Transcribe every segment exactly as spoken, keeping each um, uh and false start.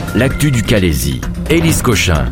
L'actu du Calaisis. Élise Cochin.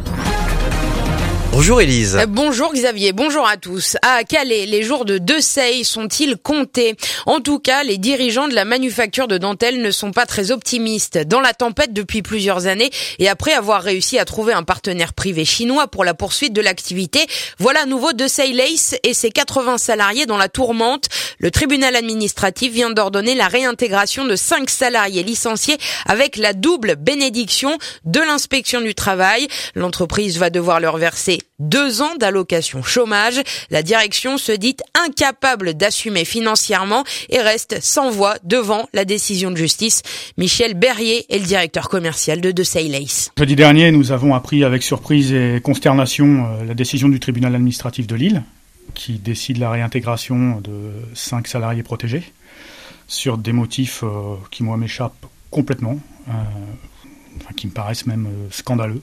Bonjour Élise. Euh, bonjour Xavier, bonjour à tous. À Calais, les jours de Deuxey sont-ils comptés ? En tout cas, les dirigeants de la manufacture de dentelle ne sont pas très optimistes. Dans la tempête depuis plusieurs années et après avoir réussi à trouver un partenaire privé chinois pour la poursuite de l'activité, voilà à nouveau Deuxey Lace et ses quatre-vingts salariés dans la tourmente. Le tribunal administratif vient d'ordonner la réintégration de cinq salariés licenciés avec la double bénédiction de l'inspection du travail. L'entreprise va devoir leur verser deux ans d'allocation chômage. La direction se dit incapable d'assumer financièrement et reste sans voix devant la décision de justice. Michel Berrier est le directeur commercial de Deuxey Lace. Jeudi dernier, nous avons appris avec surprise et consternation la décision du tribunal administratif de Lille qui décide la réintégration de cinq salariés protégés sur des motifs euh, qui moi m'échappent complètement, euh, enfin, qui me paraissent même euh, scandaleux.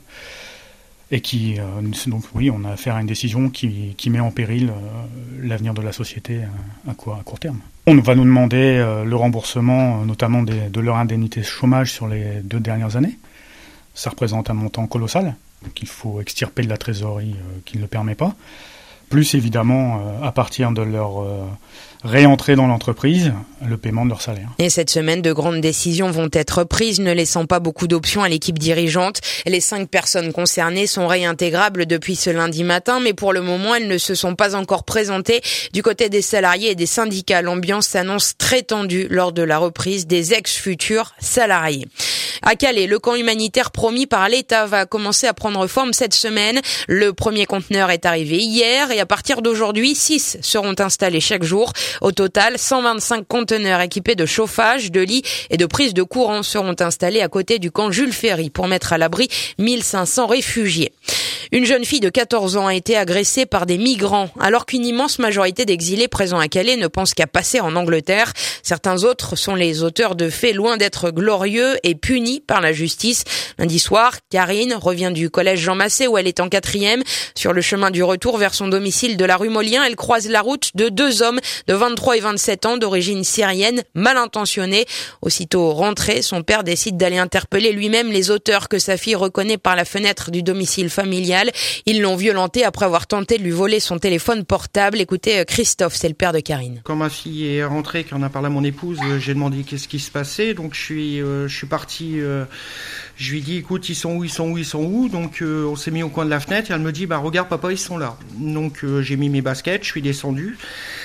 Et qui, euh, donc oui, on a affaire à une décision qui, qui met en péril euh, l'avenir de la société à, à, court, à court terme. On va nous demander euh, le remboursement, euh, notamment des, de leur indemnité chômage sur les deux dernières années. Ça représente un montant colossal qu'il faut extirper de la trésorerie euh, qui ne le permet pas. Plus évidemment, euh, à partir de leur euh, réentrée dans l'entreprise, le paiement de leur salaire. Et cette semaine, de grandes décisions vont être prises, ne laissant pas beaucoup d'options à l'équipe dirigeante. Les cinq personnes concernées sont réintégrables depuis ce lundi matin, mais pour le moment, elles ne se sont pas encore présentées. Du côté des salariés et des syndicats, l'ambiance s'annonce très tendue lors de la reprise des ex-futurs salariés. À Calais, le camp humanitaire promis par l'État va commencer à prendre forme cette semaine. Le premier conteneur est arrivé hier et à partir d'aujourd'hui, six seront installés chaque jour. Au total, cent vingt-cinq conteneurs équipés de chauffage, de lits et de prise de courant seront installés à côté du camp Jules Ferry pour mettre à l'abri mille cinq cents réfugiés. Une jeune fille de quatorze ans a été agressée par des migrants, alors qu'une immense majorité d'exilés présents à Calais ne pensent qu'à passer en Angleterre. Certains autres sont les auteurs de faits loin d'être glorieux et punis par la justice. Lundi soir, Karine revient du collège Jean Massé où elle est en quatrième. Sur le chemin du retour vers son domicile de la rue Molien, elle croise la route de deux hommes de vingt-trois et vingt-sept ans d'origine syrienne, mal intentionnés. Aussitôt rentré, son père décide d'aller interpeller lui-même les auteurs que sa fille reconnaît par la fenêtre du domicile familial. Ils l'ont violenté après avoir tenté de lui voler son téléphone portable. Écoutez, Christophe, c'est le père de Karine. Quand ma fille est rentrée, qu'on a parlé à mon épouse, j'ai demandé qu'est-ce qui se passait. Donc je suis, euh, je suis parti, euh, je lui ai dit, écoute, ils sont où, ils sont où, ils sont où. Donc euh, on s'est mis au coin de la fenêtre et elle me dit, bah regarde papa, ils sont là. Donc euh, j'ai mis mes baskets, je suis descendu.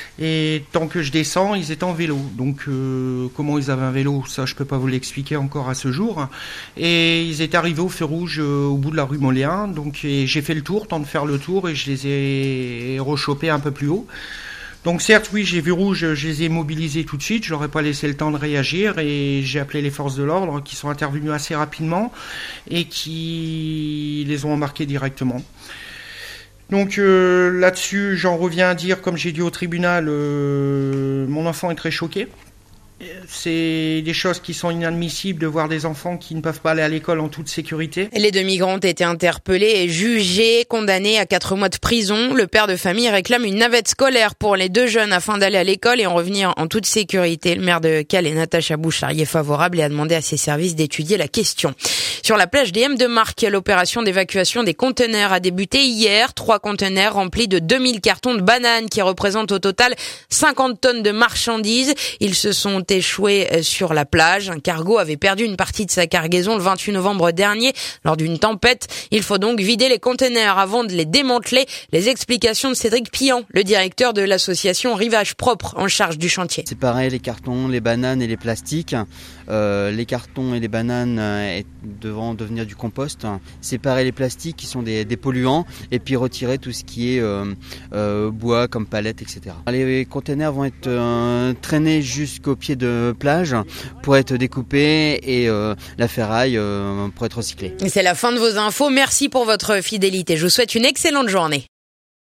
Et tant que je descends, ils étaient en vélo. Donc euh, comment ils avaient un vélo, ça je peux pas vous l'expliquer encore à ce jour. Et ils étaient arrivés au feu rouge euh, au bout de la rue Moléen. Donc et j'ai fait le tour, temps de faire le tour, et je les ai rechopés un peu plus haut. Donc certes, oui, j'ai vu rouge, je les ai mobilisés tout de suite, je leur ai pas laissé le temps de réagir et j'ai appelé les forces de l'ordre qui sont intervenues assez rapidement et qui les ont embarqués directement. Donc euh, là-dessus, j'en reviens à dire, comme j'ai dit au tribunal, euh, mon enfant est très choqué. C'est des choses qui sont inadmissibles de voir des enfants qui ne peuvent pas aller à l'école en toute sécurité. Les deux migrants ont été interpellés et jugés, condamnés à quatre mois de prison. Le père de famille réclame une navette scolaire pour les deux jeunes afin d'aller à l'école et en revenir en toute sécurité. Le maire de Calais, Natacha Bouchard, y est favorable et a demandé à ses services d'étudier la question. Sur la plage des M de Marque, l'opération d'évacuation des conteneurs a débuté hier. Trois conteneurs remplis de deux mille cartons de bananes qui représentent au total cinquante tonnes de marchandises. Ils se sont échoué sur la plage. Un cargo avait perdu une partie de sa cargaison le vingt-huit novembre dernier lors d'une tempête. Il faut donc vider les conteneurs avant de les démanteler. Les explications de Cédric Pillan, le directeur de l'association Rivage Propre en charge du chantier. Séparer les cartons, les bananes et les plastiques. Euh, les cartons et les bananes euh, devront devenir du compost. Séparer les plastiques qui sont des, des polluants et puis retirer tout ce qui est euh, euh, bois comme palettes, et cetera. Les conteneurs vont être euh, traînés jusqu'au pied de plage pour être découpés et euh, la ferraille euh, pour être recyclée. C'est la fin de vos infos. Merci pour votre fidélité. Je vous souhaite une excellente journée.